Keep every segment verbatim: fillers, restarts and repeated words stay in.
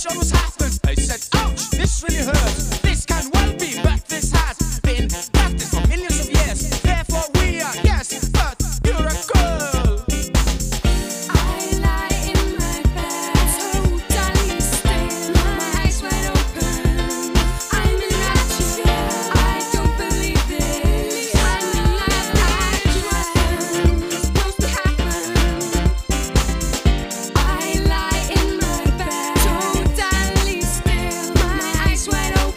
sure what's happened. They said, ouch, this really hurts. This can well be, but this has been practiced for millions of years. Therefore we are, yes, but you're a girl. I lie in my bed, totally still, my eyes wide open. I'm in rapture, I don't believe this. I'm in love like it's supposed to happen. I lie in my bed, totally still, my eyes wide open.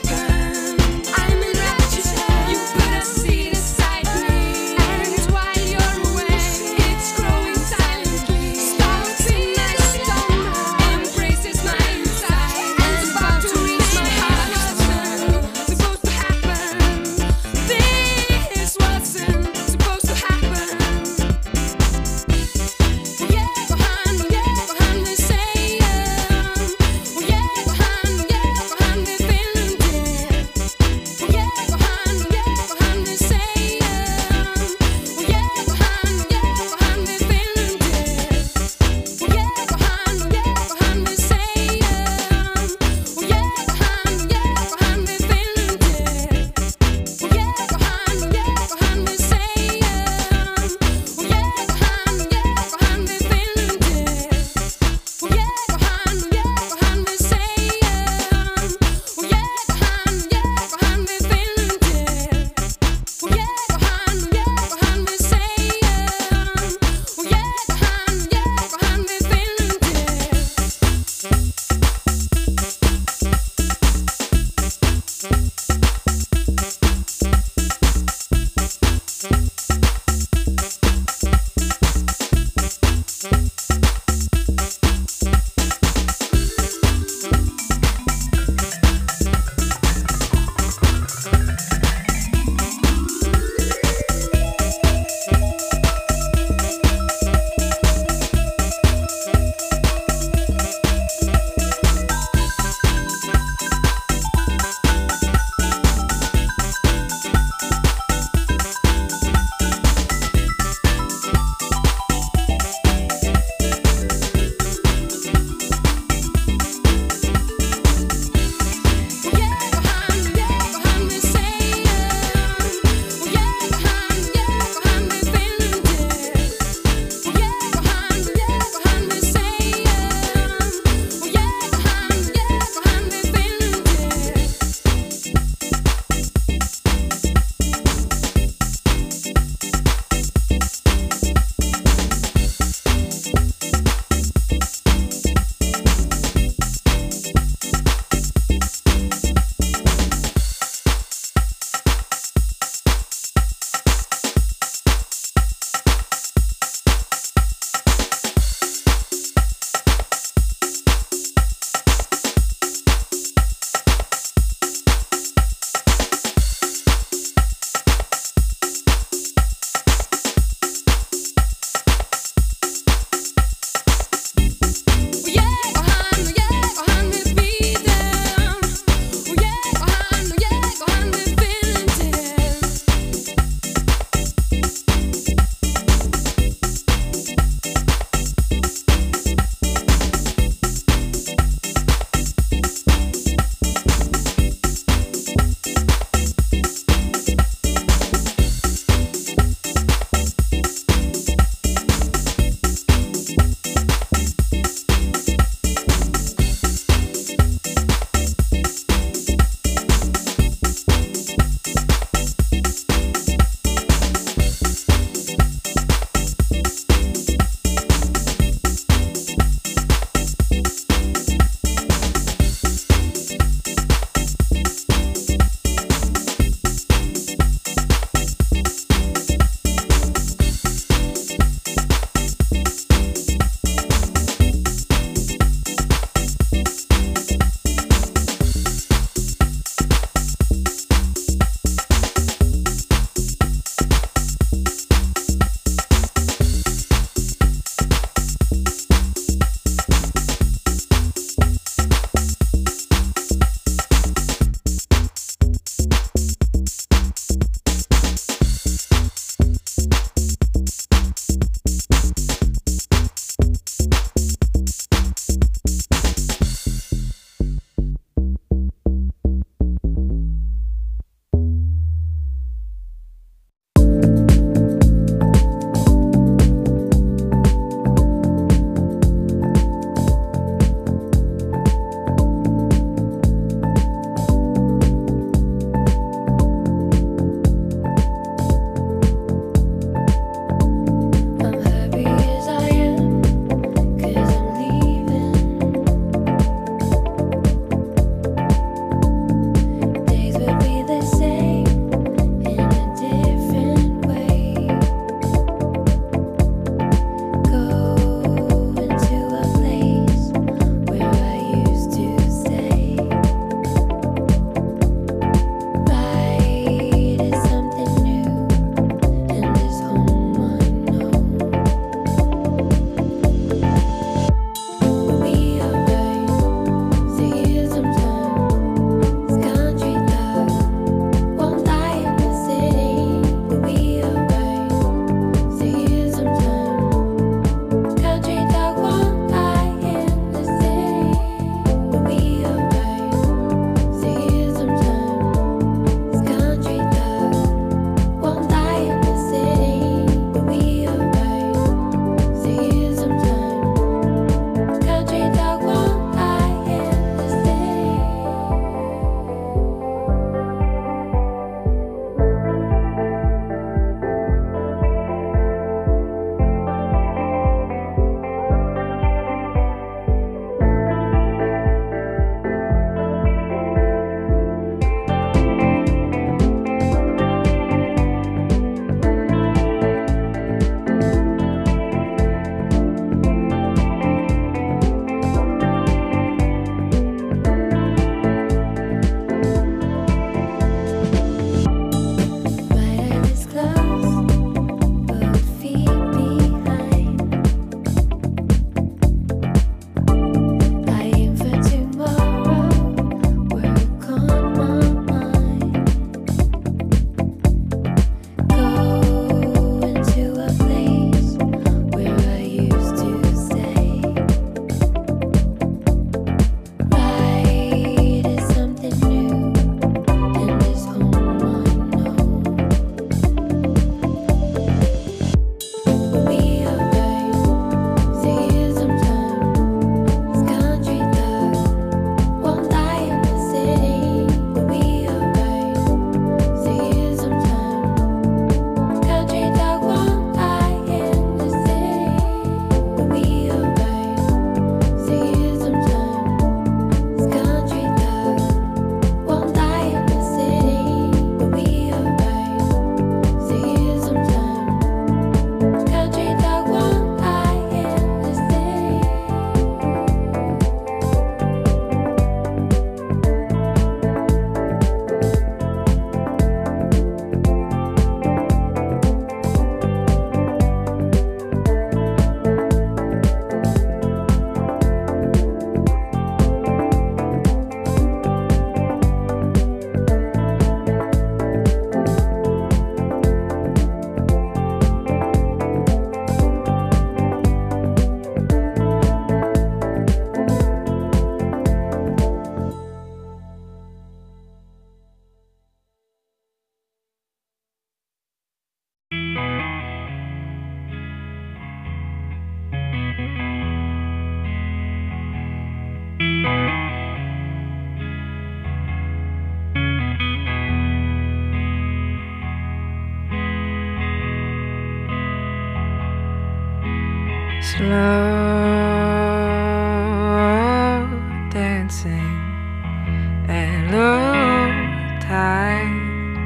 slow dancing and low tide,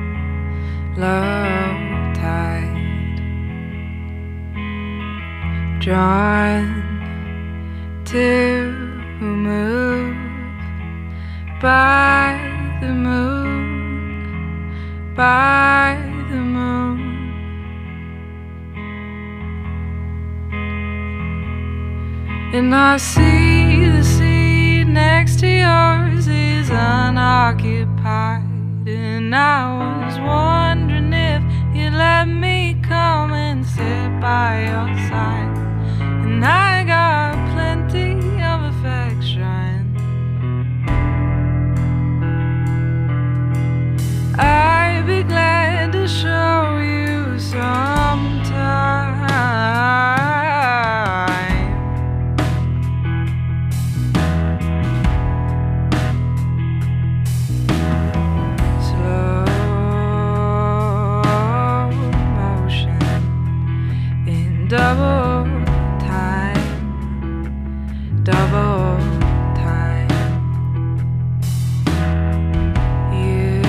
low tide, drawn to move by the moon, by the moon. And I see the seat next to yours is unoccupied. And I was wondering if you'd let me come and sit by your side. And I got plenty of affection. I'd be glad to show you sometime. Double time, double time. You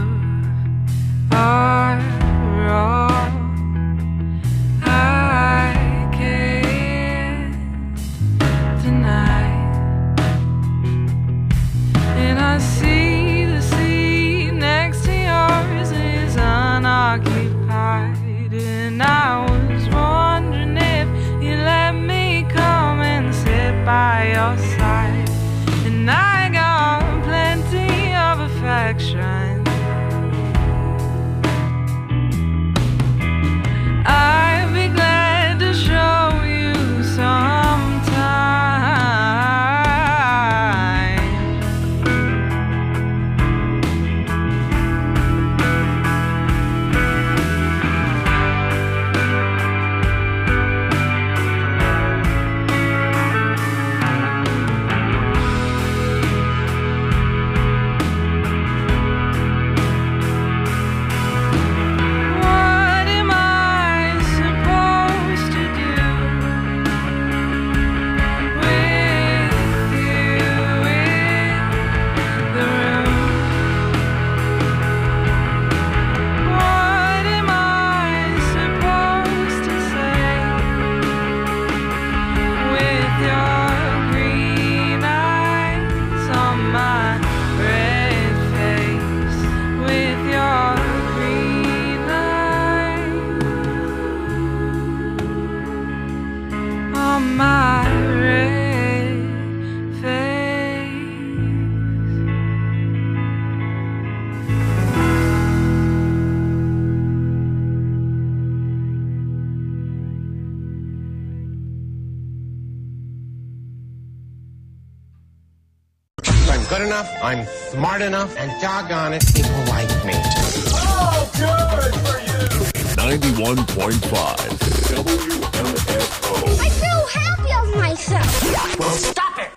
are wrong. I can't deny. And I see the seat next to yours is unoccupied. And I was wondering if you let me come and sit by your side. And I got plenty of affection. I'd be glad to show you sometime. What am I supposed to do with you in the room? What am I supposed to say with your green eyes on my red face? With your green eyes on my red face. I'm good enough, I'm smart enough, and doggone it, people like me. ninety-one point five W M F O. I feel happy of myself. Well, stop it!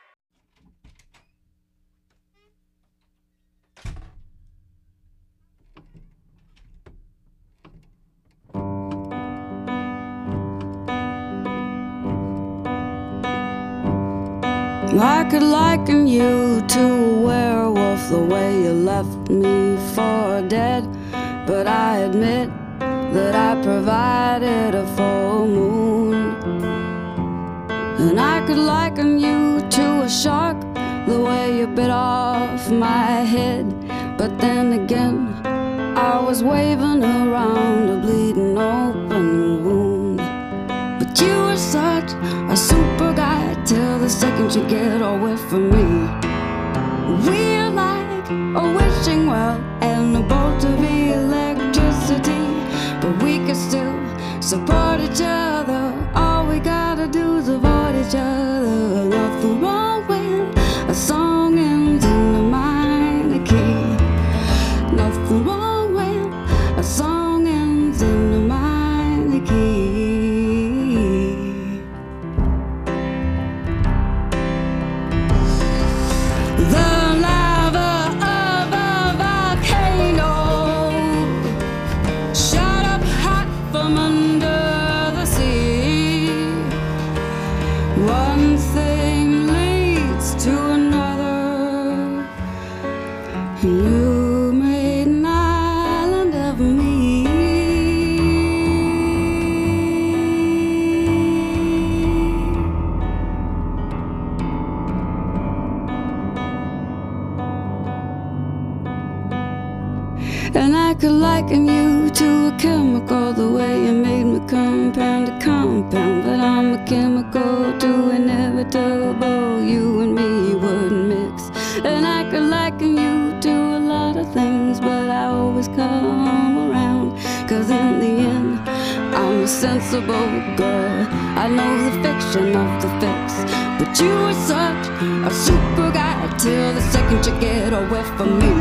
I could liken you to a werewolf, the way you left me for dead. But I admit that I provided a full moon. And I could liken you to a shark, the way you bit off my head. But then again, I was waving around a bleeding open wound. But you were such a super guy till the second you get away from me. We're like a wishing well and a bolt of electricity, but we can still support each other. All we gotta do is avoid each other. Nothing wrong with a song ends in a minor key. Nothing wrong with a song ends in a minor key. The lava of a volcano And I could liken you to a chemical, the way you made me compound to compound. But I'm a chemical too inevitable, you and me wouldn't mix. And I could liken you to a lot of things, but I always come around, cause in the end I'm a sensible girl. I know the fiction of the fix, but you are such a super guy till the second you get away from me.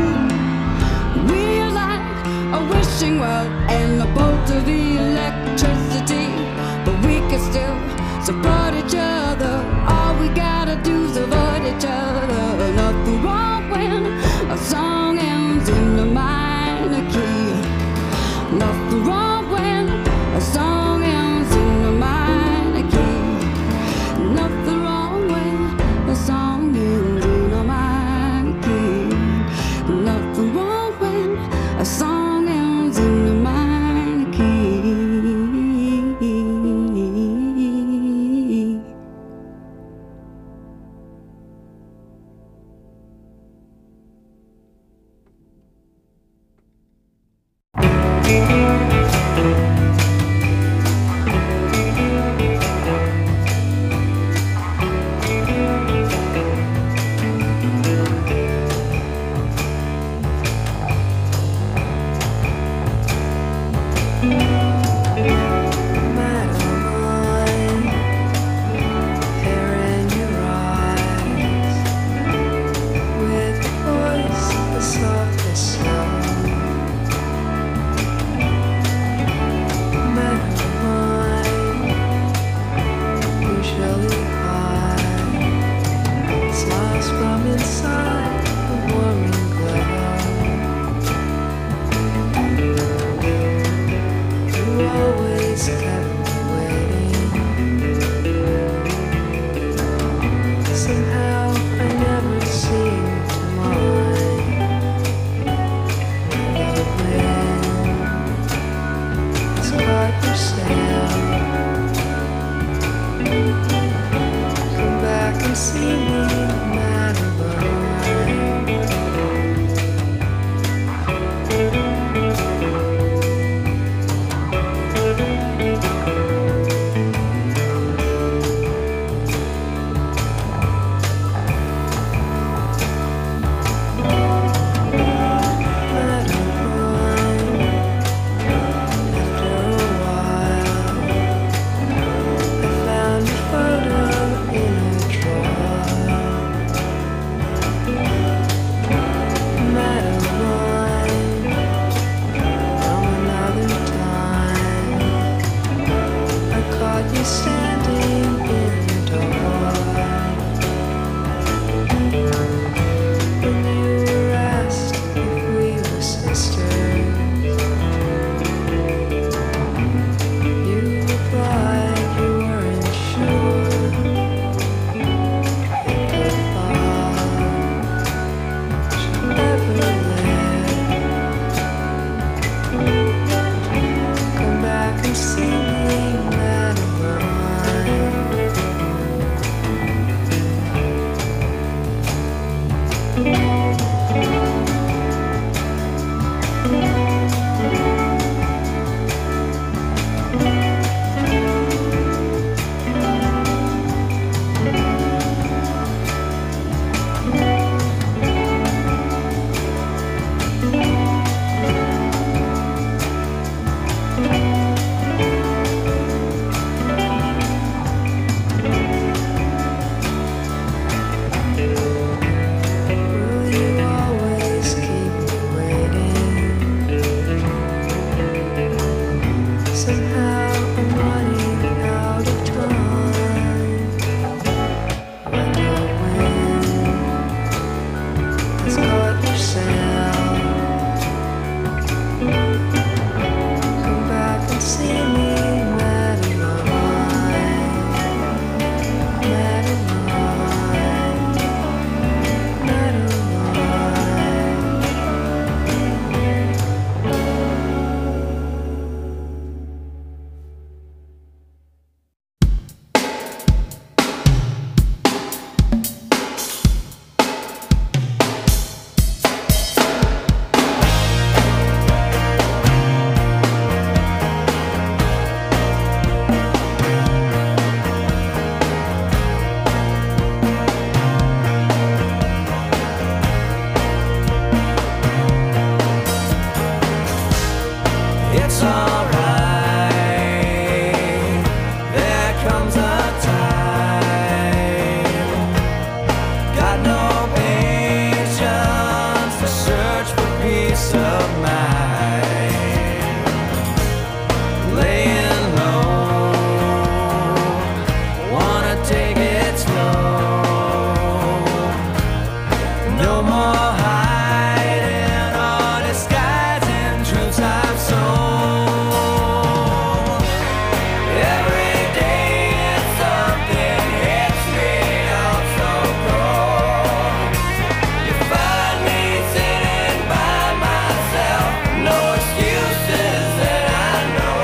We are like a wishing well and a bolt of electricity, but we can still support each other. All we gotta do is avoid each other. Nothing wrong when a song ends in a minor key. Nothing wrong when a song ends in a minor key. Nothing wrong when a song ends in a minor key. Nothing wrong when a song ends in a minor key. Will No more hiding or disguising truths I've sold. Every day it's something hits me out so cold. You find me sitting by myself, no excuses that I know.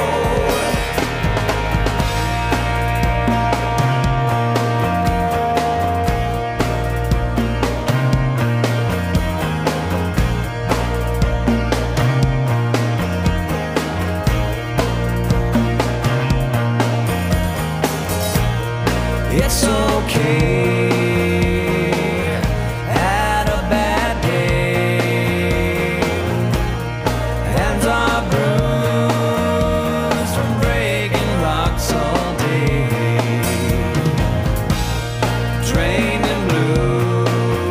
It's okay, had a bad day. Hands are bruised from breaking rocks all day. Drained and blue,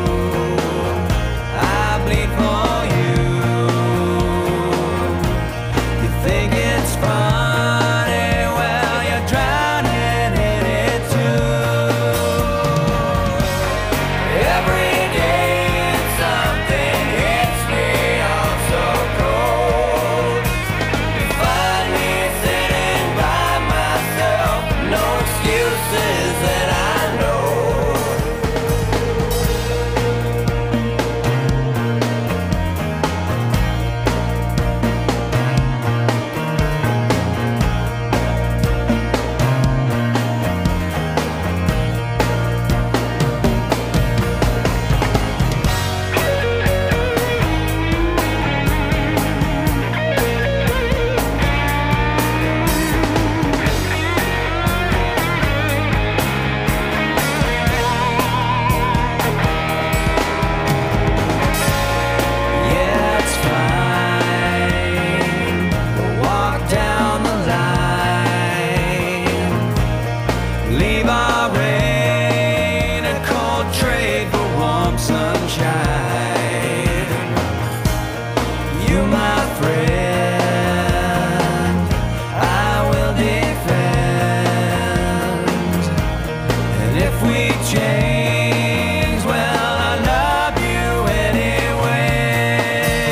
I bleed for you. You think it's funny, well you're drowning in it too. Every day something hits me out so cold. You find me sitting by myself, no excuses that I know. Yeah, it's fine. We'll walk down the line, leave our rain and cold trade for warm sunshine. You, my friend, I will defend. And if we change, well, I love you anyway.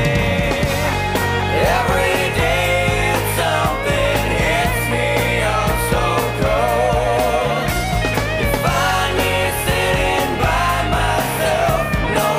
Every day something hits me out so cold. You find me sitting by myself, no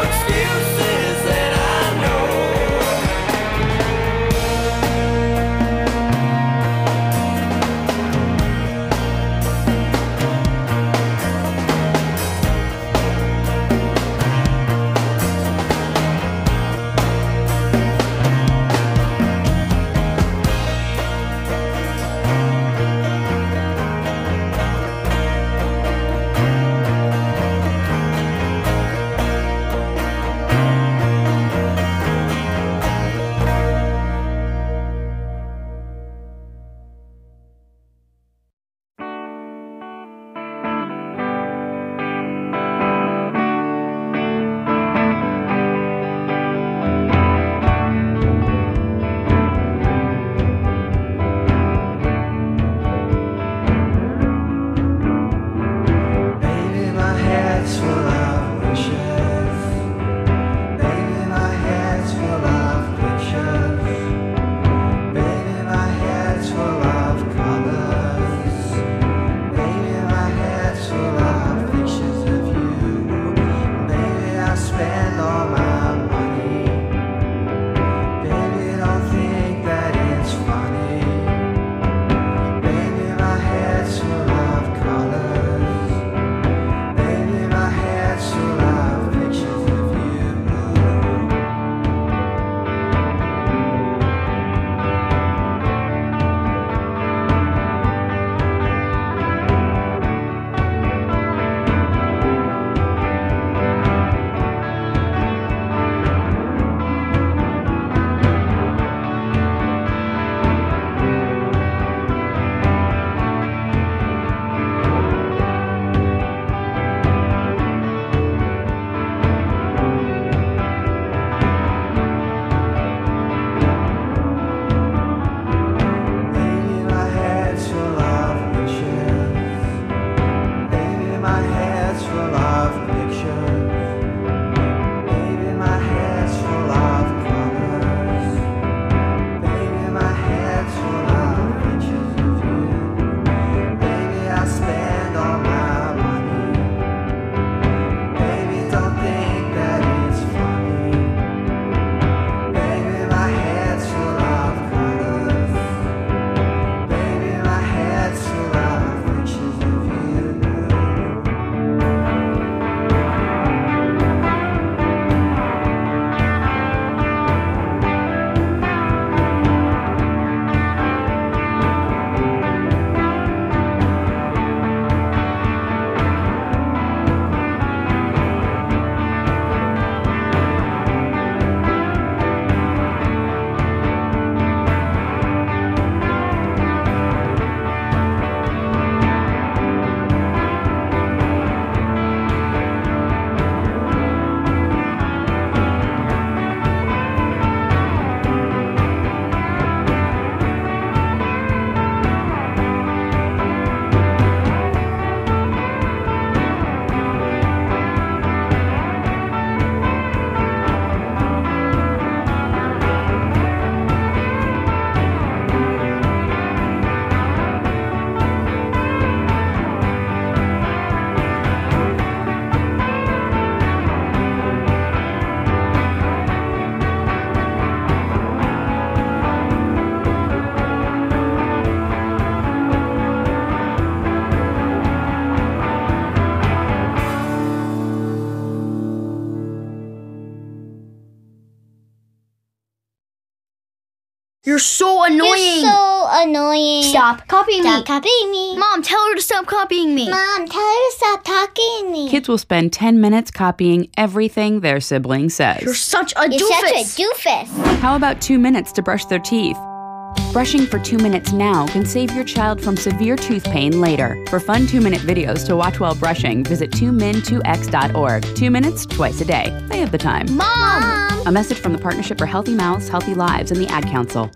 You're so annoying. You're so annoying. Stop copying Stop me. copying me. Mom, tell her to stop copying me. Mom, tell her to stop talking to me. Kids will spend ten minutes copying everything their sibling says. You're such a You're doofus. such a doofus. How about two minutes to brush their teeth? Brushing for two minutes now can save your child from severe tooth pain later. For fun two-minute videos to watch while brushing, visit two min two x dot org. Two minutes, twice a day. They have the time. Mom! A message from the Partnership for Healthy Mouths, Healthy Lives, and the Ad Council.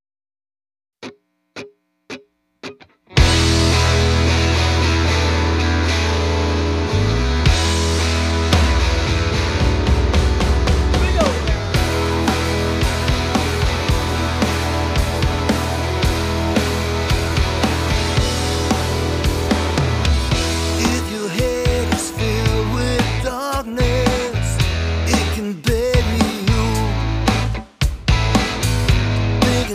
If your head is filled with darkness, it can bury you. Think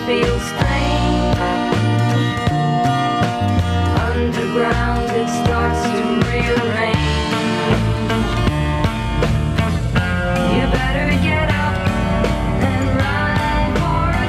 feels strange. Underground it starts to rearrange. You better get up and run for a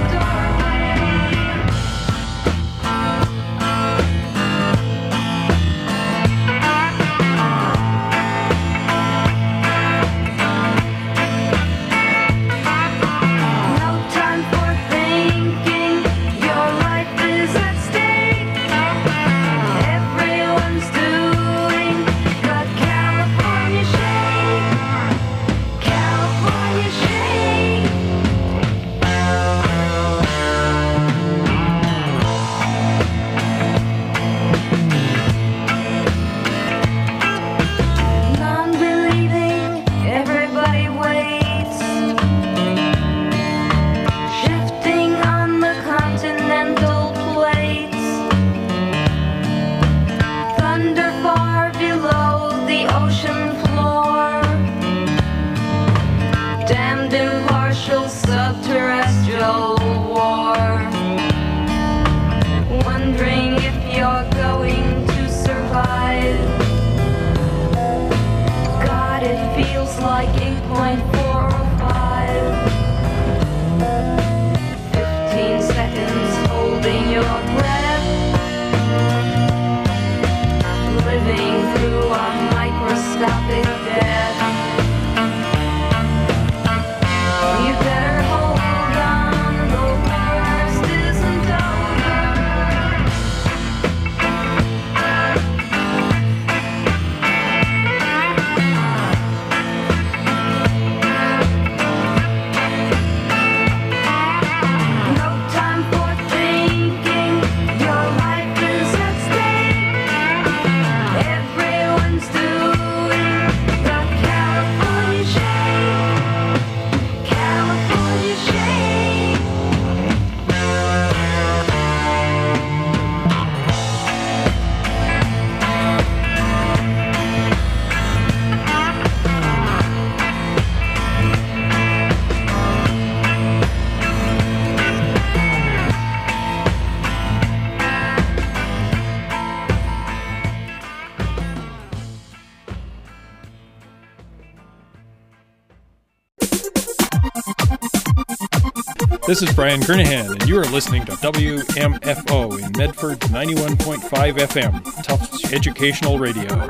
No time for thinking, your life is at stake. Everyone's doing the California shake. California shake. Non-believing, everybody waits. Shifting on the continental plates. Thunder far below the ocean floor. Damned impartial subterrestrial war. Wondering if you're going to survive. God, it feels like eight point four oh five. Fifteen seconds holding your breath. Living through a microscopic death. You better hold on, the worst isn't over. No time for thinking, your life is at stake. Everyone's doing the California shake. California shake. This is Brian Kernahan, and you are listening to W M F O in Medford ninety-one point five F M, Tufts Educational Radio.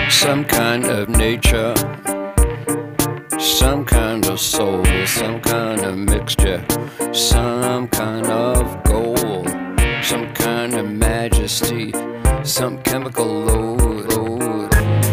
some kind of nature, some kind of soul, some kind of mixture, some kind of gold, some kind of majesty, some chemical load, load.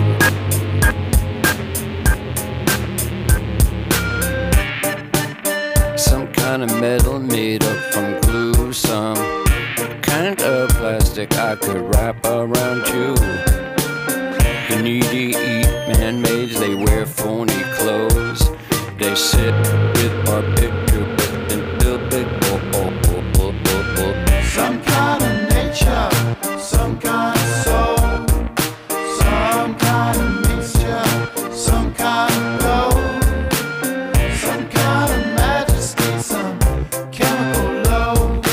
Some kind of metal made up from glue, some kind of plastic I could wrap around you. The needy eat man-mades, they wear phony clothes. They sit with our picture and build big oh, oh, oh, oh, oh, oh. Some kind of nature, some kind of soul, some kind of mixture, some kind of gold, some kind of majesty, some chemical load.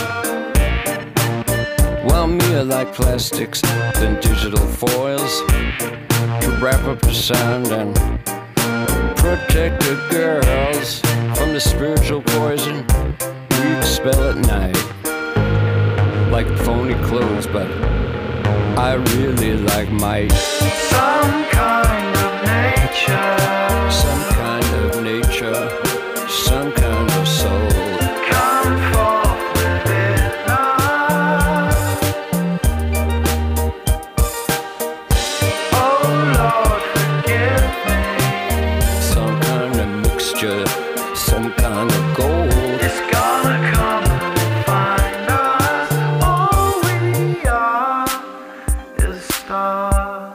Well, me I like plastics than digital foils to wrap up the sound and protect the girls from the spiritual poison we expel at night. Like phony clothes, but I really like might. Some kind of nature, some kind of nature, some kind of soul. come forth within us. Oh Lord, forgive me. Some kind of mixture, some kind of gold. It's gonna come and find us. All we are is stars.